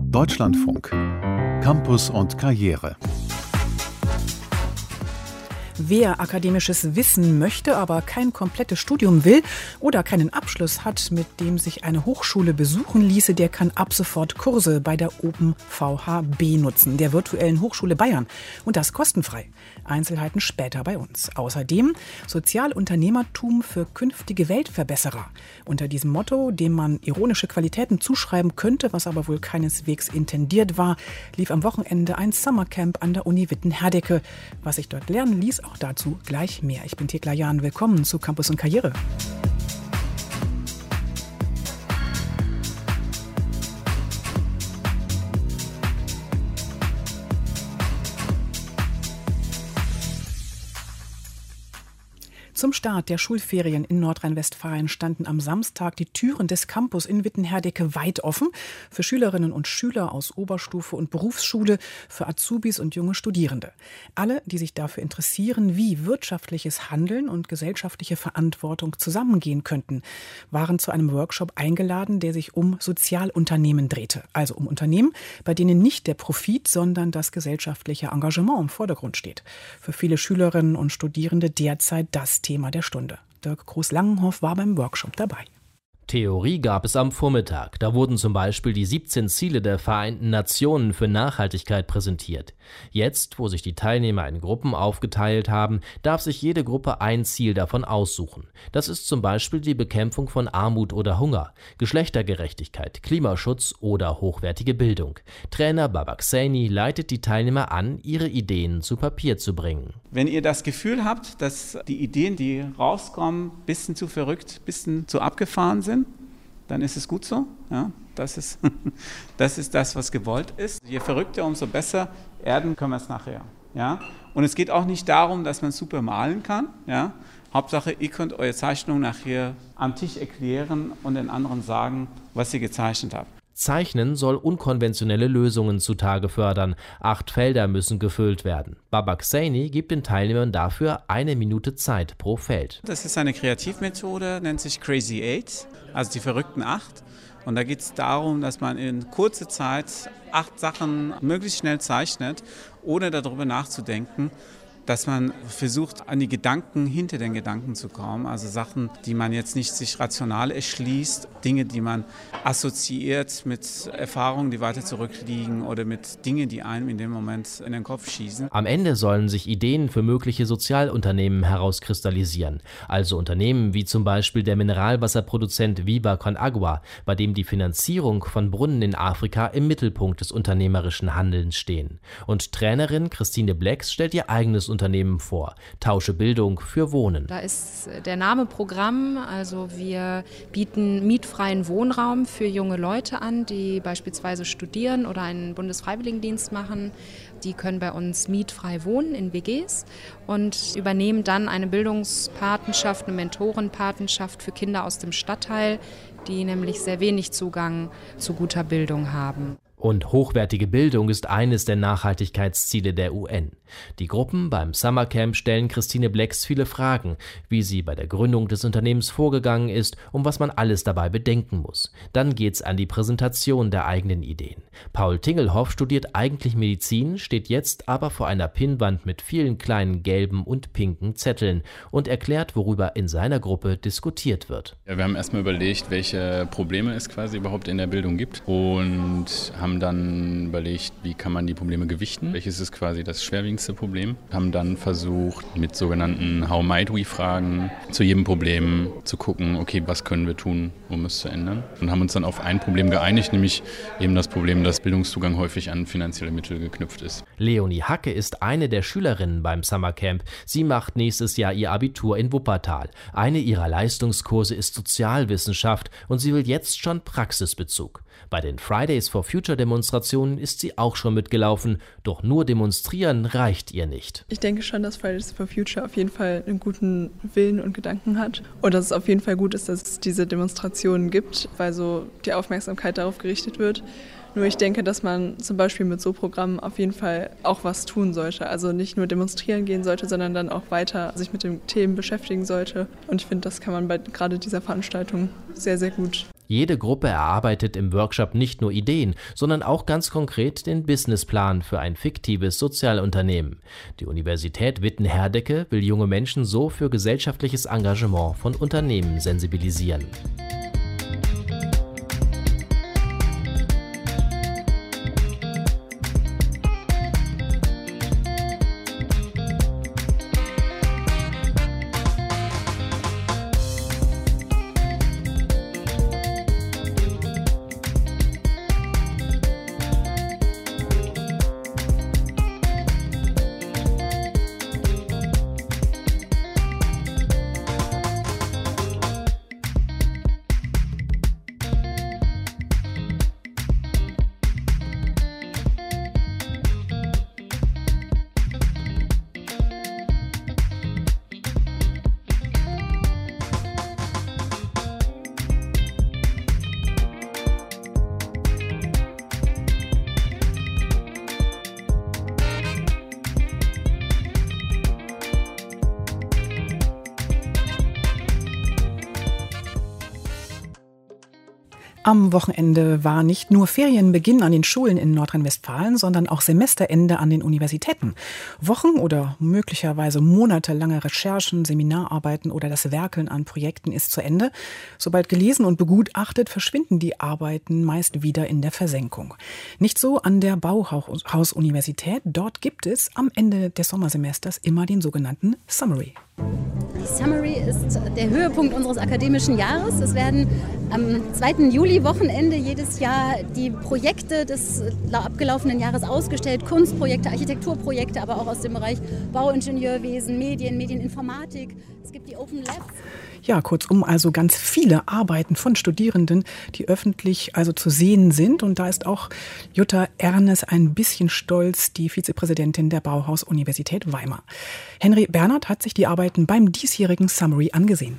Deutschlandfunk. Campus und Karriere. Wer akademisches Wissen möchte, aber kein komplettes Studium will oder keinen Abschluss hat, mit dem sich eine Hochschule besuchen ließe, der kann ab sofort Kurse bei der OpenVHB nutzen, der virtuellen Hochschule Bayern. Und das kostenfrei. Einzelheiten später bei uns. Außerdem Sozialunternehmertum für künftige Weltverbesserer. Unter diesem Motto, dem man ironische Qualitäten zuschreiben könnte, was aber wohl keineswegs intendiert war, lief am Wochenende ein Summercamp an der Uni Witten-Herdecke. Was sich dort lernen ließ, auch dazu gleich mehr. Ich bin Thekla Jahn. Willkommen zu Campus und Karriere. Zum Start der Schulferien in Nordrhein-Westfalen standen am Samstag die Türen des Campus in Witten-Herdecke weit offen für Schülerinnen und Schüler aus Oberstufe und Berufsschule, für Azubis und junge Studierende. Alle, die sich dafür interessieren, wie wirtschaftliches Handeln und gesellschaftliche Verantwortung zusammengehen könnten, waren zu einem Workshop eingeladen, der sich um Sozialunternehmen drehte. Also um Unternehmen, bei denen nicht der Profit, sondern das gesellschaftliche Engagement im Vordergrund steht. Für viele Schülerinnen und Studierende derzeit das Thema der Stunde. Dirk Groß-Langenhoff war beim Workshop dabei. Theorie gab es am Vormittag. Da wurden zum Beispiel die 17 Ziele der Vereinten Nationen für Nachhaltigkeit präsentiert. Jetzt, wo sich die Teilnehmer in Gruppen aufgeteilt haben, darf sich jede Gruppe ein Ziel davon aussuchen. Das ist zum Beispiel die Bekämpfung von Armut oder Hunger, Geschlechtergerechtigkeit, Klimaschutz oder hochwertige Bildung. Trainer Babak Seyni leitet die Teilnehmer an, ihre Ideen zu Papier zu bringen. Wenn ihr das Gefühl habt, dass die Ideen, die rauskommen, ein bisschen zu verrückt, ein bisschen zu abgefahren sind, dann ist es gut so. Ja, das ist das, was gewollt ist. Je verrückter, umso besser. Erden können wir es nachher. Ja? Und es geht auch nicht darum, dass man super malen kann. Ja? Hauptsache, ihr könnt eure Zeichnung nachher am Tisch erklären und den anderen sagen, was ihr gezeichnet habt. Zeichnen soll unkonventionelle Lösungen zutage fördern. 8 Felder müssen gefüllt werden. Babak Seyni gibt den Teilnehmern dafür 1 Minute Zeit pro Feld. Das ist eine Kreativmethode, nennt sich Crazy 8, also die verrückten 8. Und da geht es darum, dass man in kurzer Zeit 8 Sachen möglichst schnell zeichnet, ohne darüber nachzudenken, dass man versucht, an die Gedanken hinter den Gedanken zu kommen. Also Sachen, die man jetzt nicht sich rational erschließt, Dinge, die man assoziiert mit Erfahrungen, die weiter zurückliegen oder mit Dingen, die einem in dem Moment in den Kopf schießen. Am Ende sollen sich Ideen für mögliche Sozialunternehmen herauskristallisieren. Also Unternehmen wie zum Beispiel der Mineralwasserproduzent Viva Con Agua, bei dem die Finanzierung von Brunnen in Afrika im Mittelpunkt des unternehmerischen Handelns stehen. Und Trainerin Christine Blex stellt ihr eigenes Unternehmen vor. Tausche Bildung für Wohnen. Da ist der Name Programm, also wir bieten mietfreien Wohnraum für junge Leute an, die beispielsweise studieren oder einen Bundesfreiwilligendienst machen. Die können bei uns mietfrei wohnen in WGs und übernehmen dann eine Bildungspatenschaft, eine Mentorenpatenschaft für Kinder aus dem Stadtteil, die nämlich sehr wenig Zugang zu guter Bildung haben. Und hochwertige Bildung ist eines der Nachhaltigkeitsziele der UN. Die Gruppen beim Summercamp stellen Christine Blex viele Fragen, wie sie bei der Gründung des Unternehmens vorgegangen ist und was man alles dabei bedenken muss. Dann geht's an die Präsentation der eigenen Ideen. Paul Tingelhoff studiert eigentlich Medizin, steht jetzt aber vor einer Pinnwand mit vielen kleinen gelben und pinken Zetteln und erklärt, worüber in seiner Gruppe diskutiert wird. Ja, wir haben erstmal überlegt, welche Probleme es quasi überhaupt in der Bildung gibt und haben dann überlegt, wie kann man die Probleme gewichten, welches ist quasi das schwerwiegendste Problem. Haben dann versucht, mit sogenannten How might we Fragen zu jedem Problem zu gucken, okay, was können wir tun, um es zu ändern. Und haben uns dann auf ein Problem geeinigt, nämlich eben das Problem, dass Bildungszugang häufig an finanzielle Mittel geknüpft ist. Leonie Hacke ist eine der Schülerinnen beim Summercamp. Sie macht nächstes Jahr ihr Abitur in Wuppertal. Eine ihrer Leistungskurse ist Sozialwissenschaft und sie will jetzt schon Praxisbezug. Bei den Fridays for Future Demonstrationen ist sie auch schon mitgelaufen, doch nur demonstrieren reicht ihr nicht. Ich denke schon, dass Fridays for Future auf jeden Fall einen guten Willen und Gedanken hat und dass es auf jeden Fall gut ist, dass es diese Demonstrationen gibt, weil so die Aufmerksamkeit darauf gerichtet wird. Nur ich denke, dass man zum Beispiel mit so Programmen auf jeden Fall auch was tun sollte. Also nicht nur demonstrieren gehen sollte, sondern dann auch weiter sich mit den Themen beschäftigen sollte. Und ich finde, das kann man bei gerade dieser Veranstaltung sehr, sehr gut. Jede Gruppe erarbeitet im Workshop nicht nur Ideen, sondern auch ganz konkret den Businessplan für ein fiktives Sozialunternehmen. Die Universität Witten-Herdecke will junge Menschen so für gesellschaftliches Engagement von Unternehmen sensibilisieren. Am Wochenende war nicht nur Ferienbeginn an den Schulen in Nordrhein-Westfalen, sondern auch Semesterende an den Universitäten. Wochen- oder möglicherweise monatelange Recherchen, Seminararbeiten oder das Werkeln an Projekten ist zu Ende. Sobald gelesen und begutachtet, verschwinden die Arbeiten meist wieder in der Versenkung. Nicht so an der Bauhaus-Universität. Dort gibt es am Ende des Sommersemesters immer den sogenannten Summary. Die Summary ist der Höhepunkt unseres akademischen Jahres. Es werden am 2. Juli-Wochenende jedes Jahr die Projekte des abgelaufenen Jahres ausgestellt. Kunstprojekte, Architekturprojekte, aber auch aus dem Bereich Bauingenieurwesen, Medieninformatik. Es gibt die Open Labs. Ja, kurzum also ganz viele Arbeiten von Studierenden, die öffentlich also zu sehen sind. Und da ist auch Jutta Ernes ein bisschen stolz, die Vizepräsidentin der Bauhaus-Universität Weimar. Henry Bernhard hat sich die Arbeiten beim diesjährigen Summary angesehen.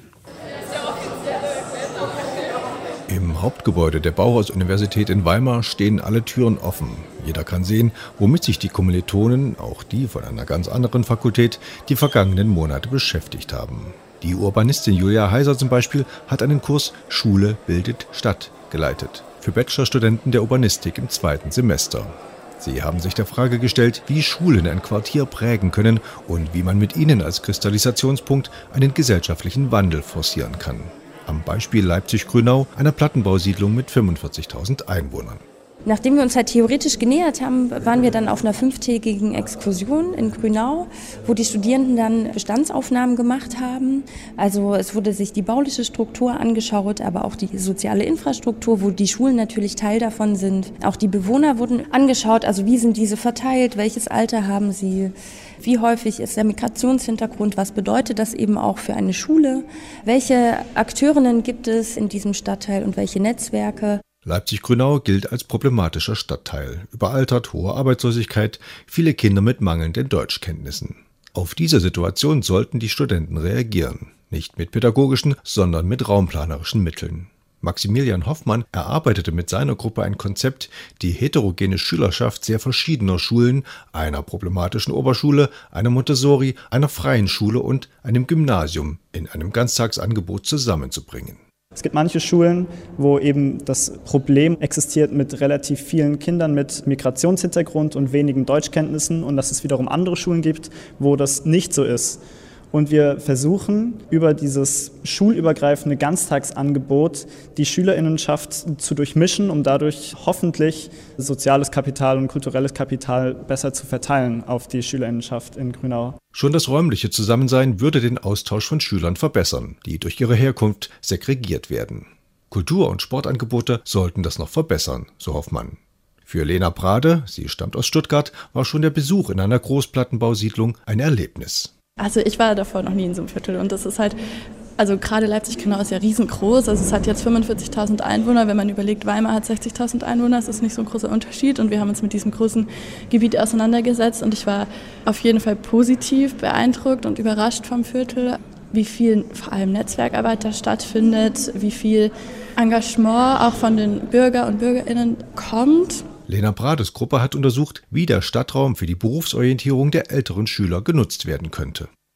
Im Hauptgebäude der Bauhaus-Universität in Weimar stehen alle Türen offen. Jeder kann sehen, womit sich die Kommilitonen, auch die von einer ganz anderen Fakultät, die vergangenen Monate beschäftigt haben. Die Urbanistin Julia Heiser zum Beispiel hat einen Kurs Schule bildet Stadt geleitet für Bachelorstudenten der Urbanistik im 2. Semester. Sie haben sich der Frage gestellt, wie Schulen ein Quartier prägen können und wie man mit ihnen als Kristallisationspunkt einen gesellschaftlichen Wandel forcieren kann. Am Beispiel Leipzig-Grünau, einer Plattenbausiedlung mit 45.000 Einwohnern. Nachdem wir uns halt theoretisch genähert haben, waren wir dann auf einer 5-tägigen Exkursion in Grünau, wo die Studierenden dann Bestandsaufnahmen gemacht haben. Also es wurde sich die bauliche Struktur angeschaut, aber auch die soziale Infrastruktur, wo die Schulen natürlich Teil davon sind. Auch die Bewohner wurden angeschaut, also wie sind diese verteilt, welches Alter haben sie, wie häufig ist der Migrationshintergrund, was bedeutet das eben auch für eine Schule, welche Akteurinnen gibt es in diesem Stadtteil und welche Netzwerke. Leipzig-Grünau gilt als problematischer Stadtteil. Überaltert, hohe Arbeitslosigkeit, viele Kinder mit mangelnden Deutschkenntnissen. Auf diese Situation sollten die Studenten reagieren. Nicht mit pädagogischen, sondern mit raumplanerischen Mitteln. Maximilian Hoffmann erarbeitete mit seiner Gruppe ein Konzept, die heterogene Schülerschaft sehr verschiedener Schulen, einer problematischen Oberschule, einer Montessori, einer freien Schule und einem Gymnasium in einem Ganztagsangebot zusammenzubringen. Es gibt manche Schulen, wo eben das Problem existiert mit relativ vielen Kindern mit Migrationshintergrund und wenigen Deutschkenntnissen und dass es wiederum andere Schulen gibt, wo das nicht so ist. Und wir versuchen über dieses schulübergreifende Ganztagsangebot die Schülerinnenschaft zu durchmischen, um dadurch hoffentlich soziales Kapital und kulturelles Kapital besser zu verteilen auf die Schülerinnenschaft in Grünau. Schon das räumliche Zusammensein würde den Austausch von Schülern verbessern, die durch ihre Herkunft segregiert werden. Kultur- und Sportangebote sollten das noch verbessern, so Hoffmann. Für Lena Brade, sie stammt aus Stuttgart, war schon der Besuch in einer Großplattenbausiedlung ein Erlebnis. Also ich war davor noch nie in so einem Viertel und das ist halt, also gerade Leipzig-Grünau ist ja riesengroß, also es hat jetzt 45.000 Einwohner, wenn man überlegt, Weimar hat 60.000 Einwohner, das ist nicht so ein großer Unterschied und wir haben uns mit diesem großen Gebiet auseinandergesetzt und ich war auf jeden Fall positiv beeindruckt und überrascht vom Viertel, wie viel vor allem Netzwerkarbeit da stattfindet, wie viel Engagement auch von den Bürger und BürgerInnen kommt. Lena Brades Gruppe hat untersucht, wie der Stadtraum für die Berufsorientierung der älteren Schüler genutzt werden könnte.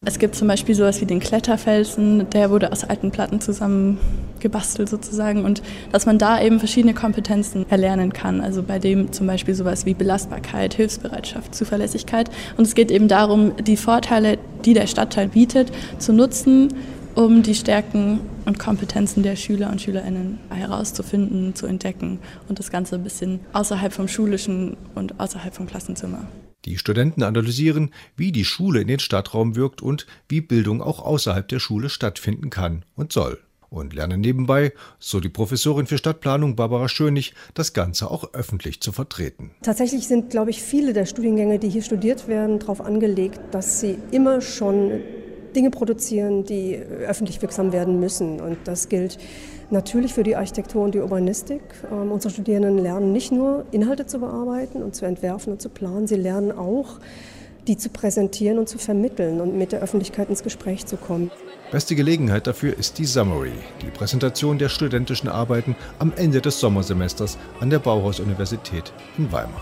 Es gibt zum Beispiel sowas wie den Kletterfelsen, der wurde aus alten Platten zusammen gebastelt sozusagen und dass man da eben verschiedene Kompetenzen erlernen kann. Also bei dem zum Beispiel sowas wie Belastbarkeit, Hilfsbereitschaft, Zuverlässigkeit. Und es geht eben darum, die Vorteile, die der Stadtteil bietet, zu nutzen, um die Stärken und Kompetenzen der Schüler und SchülerInnen herauszufinden, zu entdecken und das Ganze ein bisschen außerhalb vom Schulischen und außerhalb vom Klassenzimmer. Die Studenten analysieren, wie die Schule in den Stadtraum wirkt und wie Bildung auch außerhalb der Schule stattfinden kann und soll. Und lernen nebenbei, so die Professorin für Stadtplanung Barbara Schönig, das Ganze auch öffentlich zu vertreten. Tatsächlich sind, glaube ich, viele der Studiengänge, die hier studiert werden, darauf angelegt, dass sie immer schon Dinge produzieren, die öffentlich wirksam werden müssen. Und das gilt natürlich für die Architektur und die Urbanistik. Unsere Studierenden lernen nicht nur Inhalte zu bearbeiten und zu entwerfen und zu planen, sie lernen auch, die zu präsentieren und zu vermitteln und mit der Öffentlichkeit ins Gespräch zu kommen. Beste Gelegenheit dafür ist die Summary, die Präsentation der studentischen Arbeiten am Ende des Sommersemesters an der Bauhaus-Universität in Weimar.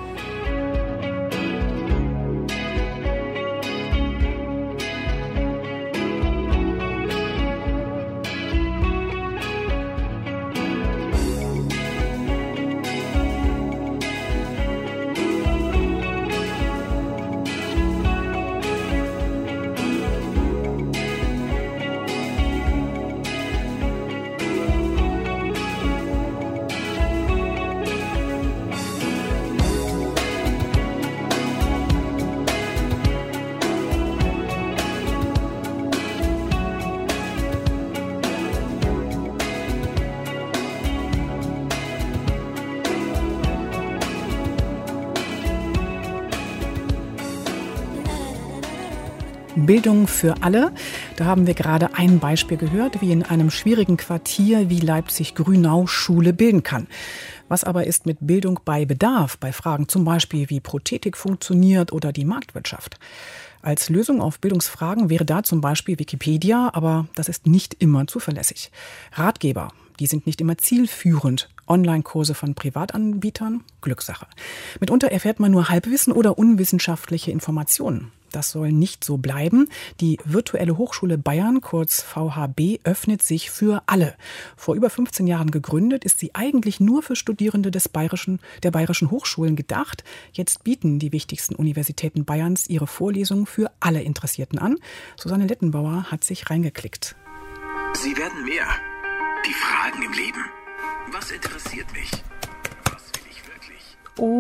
Bildung für alle. Da haben wir gerade ein Beispiel gehört, wie in einem schwierigen Quartier wie Leipzig-Grünau Schule bilden kann. Was aber ist mit Bildung bei Bedarf, bei Fragen zum Beispiel, wie Prothetik funktioniert oder die Marktwirtschaft? Als Lösung auf Bildungsfragen wäre da zum Beispiel Wikipedia, aber das ist nicht immer zuverlässig. Ratgeber, die sind nicht immer zielführend. Online-Kurse von Privatanbietern, Glückssache. Mitunter erfährt man nur Halbwissen oder unwissenschaftliche Informationen. Das soll nicht so bleiben. Die Virtuelle Hochschule Bayern, kurz VHB, öffnet sich für alle. Vor über 15 Jahren gegründet, ist sie eigentlich nur für Studierende der bayerischen Hochschulen gedacht. Jetzt bieten die wichtigsten Universitäten Bayerns ihre Vorlesungen für alle Interessierten an. Susanne Lettenbauer hat sich reingeklickt. Sie werden mehr. Die Fragen im Leben. Was interessiert mich? Was will ich wirklich?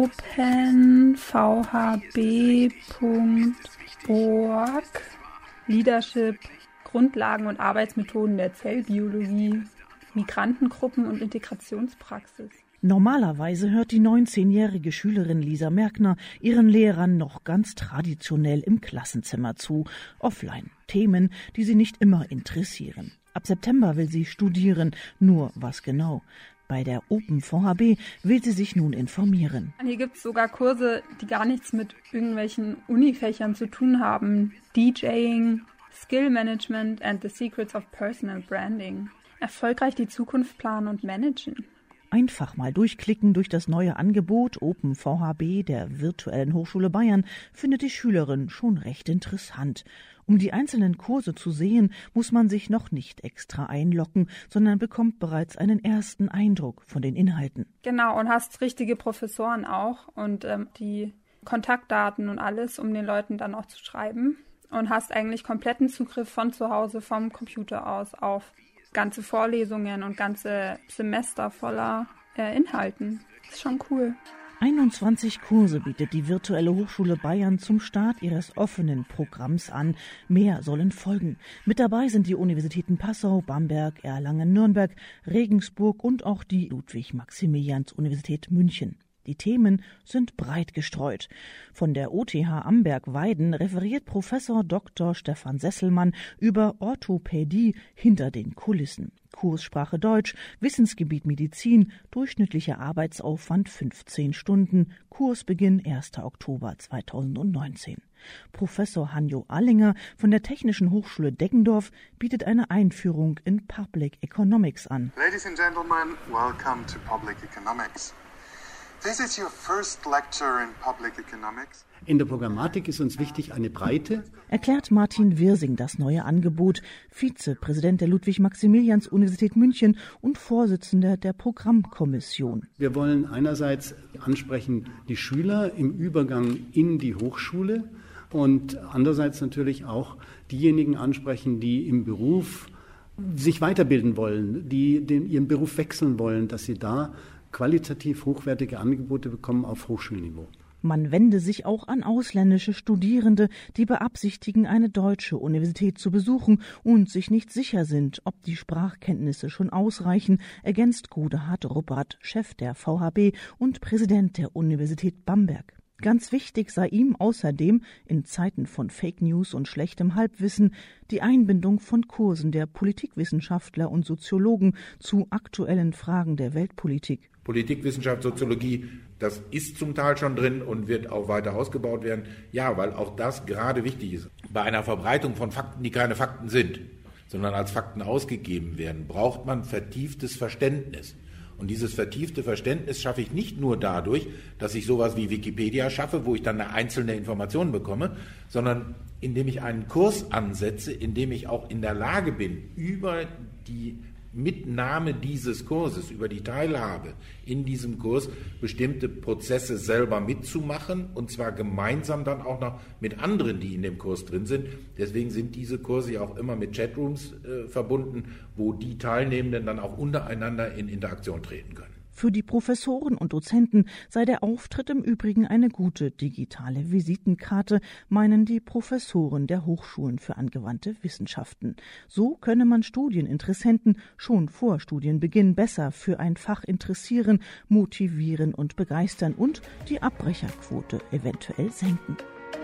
openvhb.org Leadership, Grundlagen und Arbeitsmethoden der Zellbiologie, Migrantengruppen und Integrationspraxis. Normalerweise hört die 19-jährige Schülerin Lisa Merkner ihren Lehrern noch ganz traditionell im Klassenzimmer zu, offline. Themen, die sie nicht immer interessieren. Ab September will sie studieren, nur was genau? Bei der OpenVHB will sie sich nun informieren. Hier gibt es sogar Kurse, die gar nichts mit irgendwelchen Unifächern zu tun haben. DJing, Skill Management and the Secrets of Personal Branding. Erfolgreich die Zukunft planen und managen. Einfach mal durchklicken durch das neue Angebot OpenVHB der Virtuellen Hochschule Bayern findet die Schülerin schon recht interessant. Um die einzelnen Kurse zu sehen, muss man sich noch nicht extra einloggen, sondern bekommt bereits einen ersten Eindruck von den Inhalten. Genau, und hast richtige Professoren auch und die Kontaktdaten und alles, um den Leuten dann auch zu schreiben. Und hast eigentlich kompletten Zugriff von zu Hause, vom Computer aus auf ganze Vorlesungen und ganze Semester voller Inhalten. Das ist schon cool. 21 Kurse bietet die Virtuelle Hochschule Bayern zum Start ihres offenen Programms an. Mehr sollen folgen. Mit dabei sind die Universitäten Passau, Bamberg, Erlangen, Nürnberg, Regensburg und auch die Ludwig-Maximilians-Universität München. Die Themen sind breit gestreut. Von der OTH Amberg-Weiden referiert Professor Dr. Stefan Sesselmann über Orthopädie hinter den Kulissen. Kurssprache Deutsch, Wissensgebiet Medizin, durchschnittlicher Arbeitsaufwand 15 Stunden, Kursbeginn 1. Oktober 2019. Professor Hanjo Allinger von der Technischen Hochschule Deggendorf bietet eine Einführung in Public Economics an. Ladies and Gentlemen, welcome to Public Economics. This is your first lecture in public economics. In der Programmatik ist uns wichtig eine Breite. Erklärt Martin Wirsing das neue Angebot, Vizepräsident der Ludwig-Maximilians-Universität München und Vorsitzender der Programmkommission. Wir wollen einerseits ansprechen die Schüler im Übergang in die Hochschule und andererseits natürlich auch diejenigen ansprechen, die im Beruf sich weiterbilden wollen, die ihren Beruf wechseln wollen, dass sie da qualitativ hochwertige Angebote bekommen auf Hochschulniveau. Man wende sich auch an ausländische Studierende, die beabsichtigen, eine deutsche Universität zu besuchen und sich nicht sicher sind, ob die Sprachkenntnisse schon ausreichen, ergänzt Godehard Ruppert, Chef der VHB und Präsident der Universität Bamberg. Ganz wichtig sei ihm außerdem in Zeiten von Fake News und schlechtem Halbwissen die Einbindung von Kursen der Politikwissenschaftler und Soziologen zu aktuellen Fragen der Weltpolitik. Politikwissenschaft, Soziologie, das ist zum Teil schon drin und wird auch weiter ausgebaut werden. Ja, weil auch das gerade wichtig ist. Bei einer Verbreitung von Fakten, die keine Fakten sind, sondern als Fakten ausgegeben werden, braucht man vertieftes Verständnis. Und dieses vertiefte Verständnis schaffe ich nicht nur dadurch, dass ich sowas wie Wikipedia schaffe, wo ich dann eine einzelne Information bekomme, sondern indem ich einen Kurs ansetze, in dem ich auch in der Lage bin, über die Mitnahme dieses Kurses, über die Teilhabe in diesem Kurs bestimmte Prozesse selber mitzumachen und zwar gemeinsam dann auch noch mit anderen, die in dem Kurs drin sind. Deswegen sind diese Kurse ja auch immer mit Chatrooms verbunden, wo die Teilnehmenden dann auch untereinander in Interaktion treten können. Für die Professoren und Dozenten sei der Auftritt im Übrigen eine gute digitale Visitenkarte, meinen die Professoren der Hochschulen für angewandte Wissenschaften. So könne man Studieninteressenten schon vor Studienbeginn besser für ein Fach interessieren, motivieren und begeistern und die Abbrecherquote eventuell senken.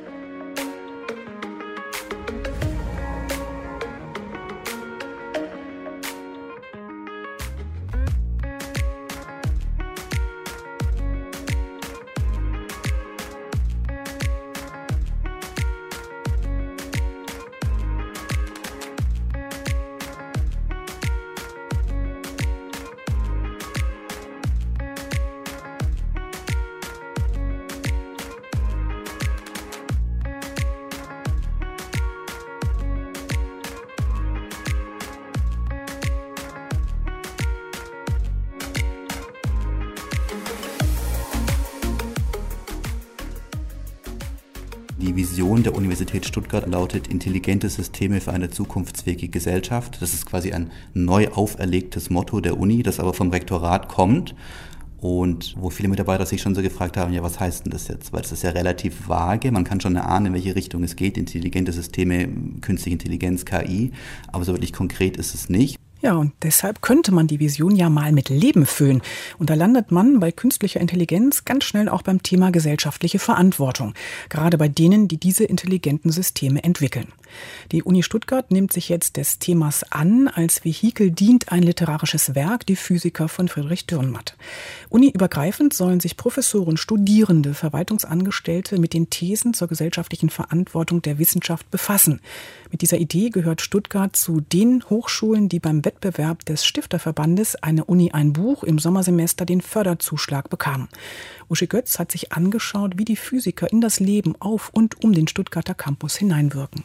Die Vision der Universität Stuttgart lautet intelligente Systeme für eine zukunftsfähige Gesellschaft. Das ist quasi ein neu auferlegtes Motto der Uni, das aber vom Rektorat kommt und wo viele Mitarbeiter sich schon so gefragt haben, ja, was heißt denn das jetzt? Weil es ist ja relativ vage, man kann schon erahnen, in welche Richtung es geht, intelligente Systeme, künstliche Intelligenz, KI, aber so wirklich konkret ist es nicht. Ja, und deshalb könnte man die Vision ja mal mit Leben füllen. Und da landet man bei künstlicher Intelligenz ganz schnell auch beim Thema gesellschaftliche Verantwortung. Gerade bei denen, die diese intelligenten Systeme entwickeln. Die Uni Stuttgart nimmt sich jetzt des Themas an. Als Vehikel dient ein literarisches Werk, die Physiker von Friedrich Dürrenmatt. Uniübergreifend sollen sich Professoren, Studierende, Verwaltungsangestellte mit den Thesen zur gesellschaftlichen Verantwortung der Wissenschaft befassen. Mit dieser Idee gehört Stuttgart zu den Hochschulen, die beim Wettbewerb des Stifterverbandes Eine Uni, ein Buch im Sommersemester den Förderzuschlag bekamen. Uschi Götz hat sich angeschaut, wie die Physiker in das Leben auf und um den Stuttgarter Campus hineinwirken.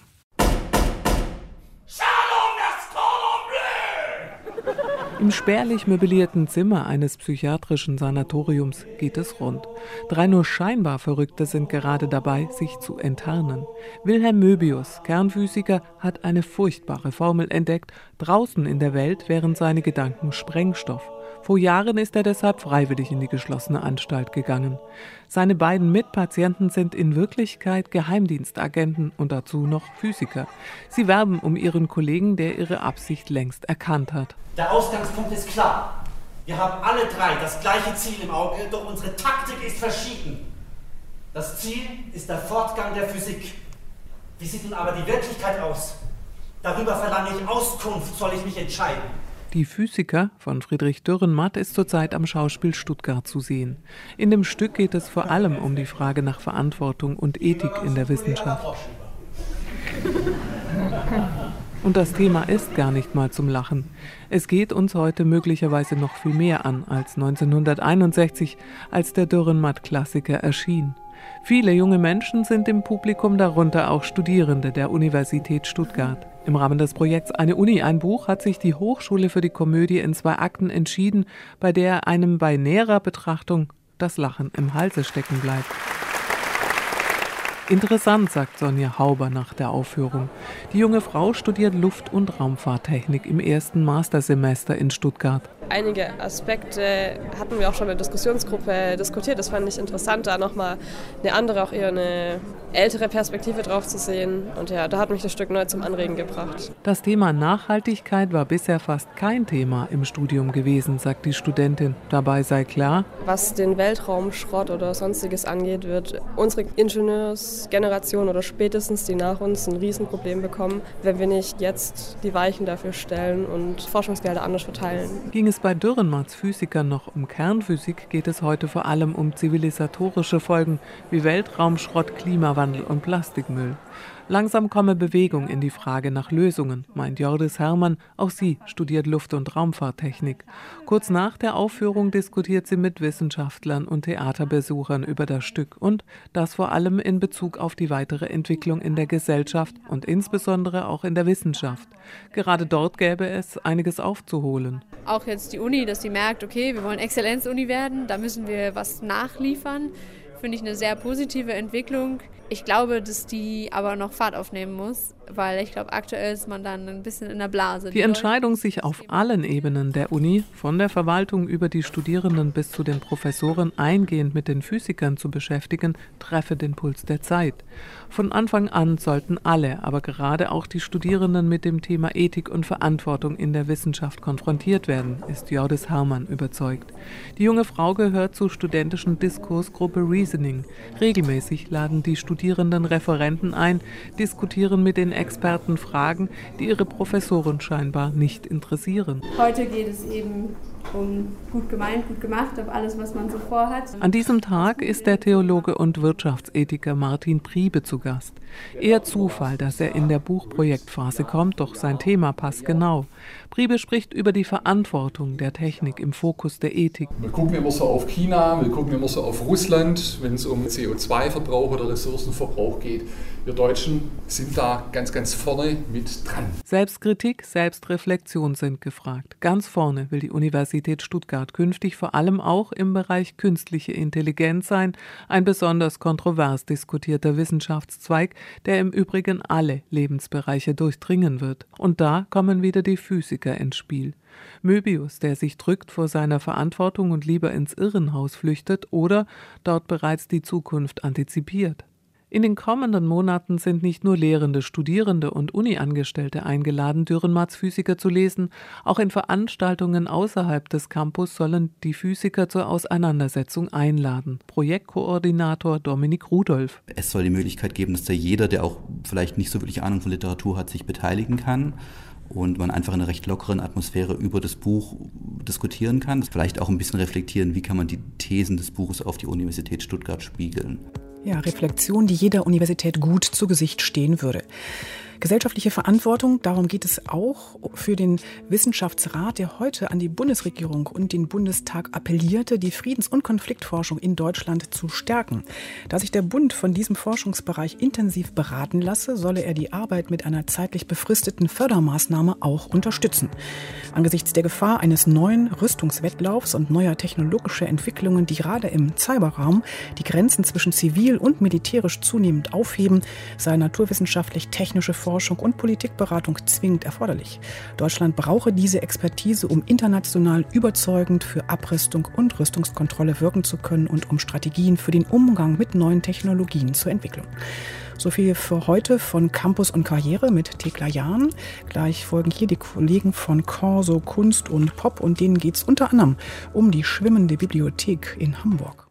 Im spärlich möblierten Zimmer eines psychiatrischen Sanatoriums geht es rund. 3 nur scheinbar Verrückte sind gerade dabei, sich zu enttarnen. Wilhelm Möbius, Kernphysiker, hat eine furchtbare Formel entdeckt. Draußen in der Welt wären seine Gedanken Sprengstoff. Vor Jahren ist er deshalb freiwillig in die geschlossene Anstalt gegangen. Seine beiden Mitpatienten sind in Wirklichkeit Geheimdienstagenten und dazu noch Physiker. Sie werben um ihren Kollegen, der ihre Absicht längst erkannt hat. Der Ausgangspunkt ist klar. Wir haben alle 3 das gleiche Ziel im Auge, doch unsere Taktik ist verschieden. Das Ziel ist der Fortgang der Physik. Wie sieht nun aber die Wirklichkeit aus? Darüber verlange ich Auskunft, soll ich mich entscheiden. Die Physiker von Friedrich Dürrenmatt ist zurzeit am Schauspiel Stuttgart zu sehen. In dem Stück geht es vor allem um die Frage nach Verantwortung und Ethik in der Wissenschaft. Und das Thema ist gar nicht mal zum Lachen. Es geht uns heute möglicherweise noch viel mehr an als 1961, als der Dürrenmatt-Klassiker erschien. Viele junge Menschen sind im Publikum, darunter auch Studierende der Universität Stuttgart. Im Rahmen des Projekts Eine Uni, ein Buch hat sich die Hochschule für die Komödie in 2 Akten entschieden, bei der einem bei näherer Betrachtung das Lachen im Halse stecken bleibt. Interessant, sagt Sonja Hauber nach der Aufführung. Die junge Frau studiert Luft- und Raumfahrttechnik im 1. Mastersemester in Stuttgart. Einige Aspekte hatten wir auch schon in der Diskussionsgruppe diskutiert. Das fand ich interessant, da nochmal eine andere, auch eher eine ältere Perspektive drauf zu sehen. Und ja, da hat mich das Stück neu zum Anregen gebracht. Das Thema Nachhaltigkeit war bisher fast kein Thema im Studium gewesen, sagt die Studentin. Dabei sei klar, was den Weltraumschrott oder Sonstiges angeht, wird unsere Ingenieursgeneration oder spätestens die nach uns ein Riesenproblem bekommen, wenn wir nicht jetzt die Weichen dafür stellen und Forschungsgelder anders verteilen. Ging es bei Dürrenmatts Physikern noch um Kernphysik, geht es heute vor allem um zivilisatorische Folgen wie Weltraumschrott, Klimawandel und Plastikmüll. Langsam komme Bewegung in die Frage nach Lösungen, meint Jordis Herrmann. Auch sie studiert Luft- und Raumfahrttechnik. Kurz nach der Aufführung diskutiert sie mit Wissenschaftlern und Theaterbesuchern über das Stück und das vor allem in Bezug auf die weitere Entwicklung in der Gesellschaft und insbesondere auch in der Wissenschaft. Gerade dort gäbe es einiges aufzuholen. Auch jetzt die Uni, dass sie merkt, okay, wir wollen Exzellenzuni werden, da müssen wir was nachliefern. Finde ich eine sehr positive Entwicklung. Ich glaube, dass die aber noch Fahrt aufnehmen muss, weil ich glaube, aktuell ist man dann ein bisschen in der Blase. Die Entscheidung, sich auf allen Ebenen der Uni, von der Verwaltung über die Studierenden bis zu den Professoren, eingehend mit den Physikern zu beschäftigen, treffe den Puls der Zeit. Von Anfang an sollten alle, aber gerade auch die Studierenden mit dem Thema Ethik und Verantwortung in der Wissenschaft konfrontiert werden, ist Jordis Herrmann überzeugt. Die junge Frau gehört zur studentischen Diskursgruppe Reasoning. Regelmäßig laden die Studierenden Referenten ein, diskutieren mit den Experten Fragen, die ihre Professoren scheinbar nicht interessieren. Heute geht es eben um gut gemeint, gut gemacht, auf alles, was man so vorhat. An diesem Tag ist der Theologe und Wirtschaftsethiker Martin Priebe zu Gast. Eher Zufall, dass er in der Buchprojektphase kommt, doch sein Thema passt genau. Priebe spricht über die Verantwortung der Technik im Fokus der Ethik. Wir gucken immer so auf China, wir gucken immer so auf Russland, wenn es um CO2-Verbrauch oder Ressourcenverbrauch geht. Wir Deutschen sind da ganz, ganz vorne mit dran. Selbstkritik, Selbstreflexion sind gefragt. Ganz vorne will die Universität Stuttgart künftig vor allem auch im Bereich künstliche Intelligenz sein, ein besonders kontrovers diskutierter Wissenschaftszweig, der im Übrigen alle Lebensbereiche durchdringen wird. Und da kommen wieder die Physiker ins Spiel. Möbius, der sich drückt vor seiner Verantwortung und lieber ins Irrenhaus flüchtet oder dort bereits die Zukunft antizipiert. In den kommenden Monaten sind nicht nur Lehrende, Studierende und Uni-Angestellte eingeladen, Dürrenmatts Physiker zu lesen. Auch in Veranstaltungen außerhalb des Campus sollen die Physiker zur Auseinandersetzung einladen. Projektkoordinator Dominik Rudolph. Es soll die Möglichkeit geben, dass da jeder, der auch vielleicht nicht so wirklich Ahnung von Literatur hat, sich beteiligen kann. Und man einfach in einer recht lockeren Atmosphäre über das Buch diskutieren kann. Vielleicht auch ein bisschen reflektieren, wie kann man die Thesen des Buches auf die Universität Stuttgart spiegeln. Ja, Reflexion, die jeder Universität gut zu Gesicht stehen würde. Gesellschaftliche Verantwortung, darum geht es auch für den Wissenschaftsrat, der heute an die Bundesregierung und den Bundestag appellierte, die Friedens- und Konfliktforschung in Deutschland zu stärken. Da sich der Bund von diesem Forschungsbereich intensiv beraten lasse, solle er die Arbeit mit einer zeitlich befristeten Fördermaßnahme auch unterstützen. Angesichts der Gefahr eines neuen Rüstungswettlaufs und neuer technologischer Entwicklungen, die gerade im Cyberraum die Grenzen zwischen zivil und militärisch zunehmend aufheben, sei naturwissenschaftlich-technische Forschung und Politikberatung zwingend erforderlich. Deutschland brauche diese Expertise, um international überzeugend für Abrüstung und Rüstungskontrolle wirken zu können und um Strategien für den Umgang mit neuen Technologien zu entwickeln. So viel für heute von Campus und Karriere mit Thekla Jahn. Gleich folgen hier die Kollegen von Corso Kunst und Pop und denen geht es unter anderem um die schwimmende Bibliothek in Hamburg.